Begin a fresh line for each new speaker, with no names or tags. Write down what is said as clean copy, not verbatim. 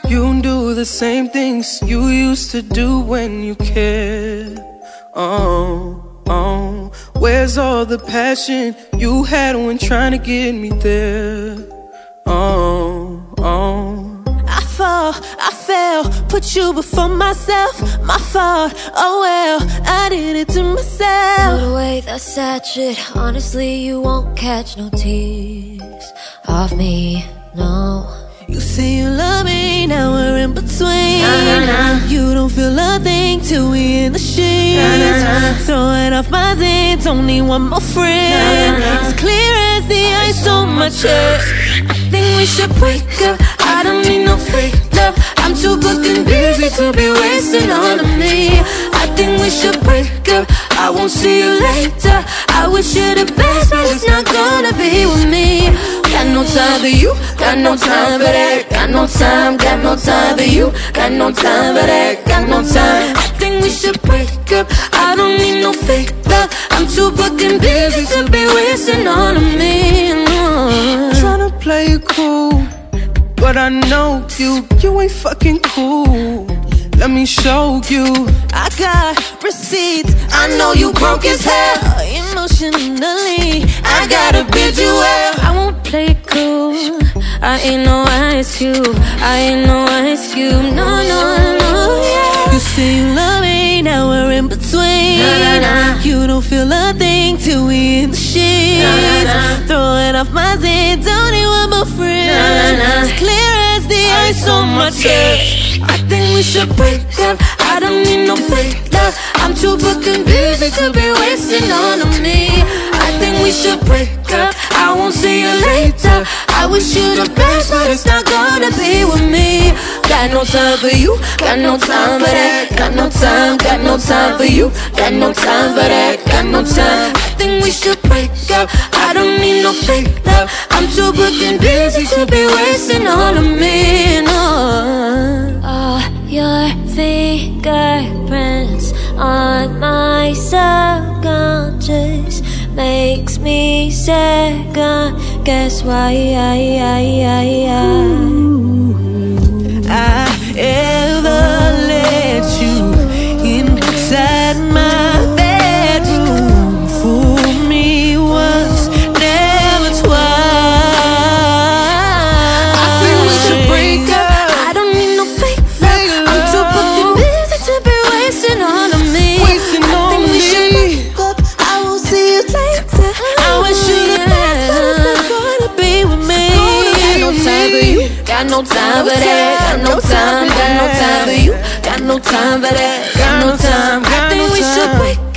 You do the same things you used to do when you cared. Where's all the passion you had when trying to get me there?
I fell, put you before myself. My fault, oh well, I did it to myself.
Put away that sad shit, honestly you won't catch no tears off me, no.
You say you love me, now we're in between. You don't feel a thing till we in the sheets. Throwing off my zits, only one more friend. It's clear as the ice on my chest. I think we should break up, I don't need no fake love. I'm too booked and busy to be wasting all of me. I think we should break up, I won't see you later. I wish you the best, but it's not gonna be with me. Got no time for you, got no time for that. Got no time for you. Got no time for that, got no time. I think we should break up, I don't need no fake love. I'm too booked and busy to be wasting all of me, no.
Tryna play it cool, but I know you ain't fucking cool. Let me show you.
I got receipts, I know you broke as hell. Emotionally, I gotta bid you well. I won't play it cool, I ain't no Ice Cube. I ain't no Ice Cube, no, no, no, yeah. You say you love me, now we're in between. You don't feel a thing till we in the sheets. Throwing off my zits, only one more friend. It's clear as the ice on my chest. I think we should break up, I don't need no fake love. I'm too booked and busy to be wasting all of me. I think we should break up, I won't see you later. I wish you the best, but it's not gonna be with me. Got no time for you, got no time for that. Got no time for you. Got no time for that, got no time. I think we should break up, I don't need no fake love. I'm too booked and busy to be wasting all of me, no.
Your fingerprints on my subconscious makes me second guess why
I ever let you inside my bedroom. Fool me once, never twice.
I think we should break up,
I don't need no fake love. I'm too booked and busy to be wasting all of me. I think we should break up, I will see you later. I wish you the best, but it's not gonna be with me. Got no time for you, got no time for that. Got no time for you, got no time for that. Got no time. I think we should break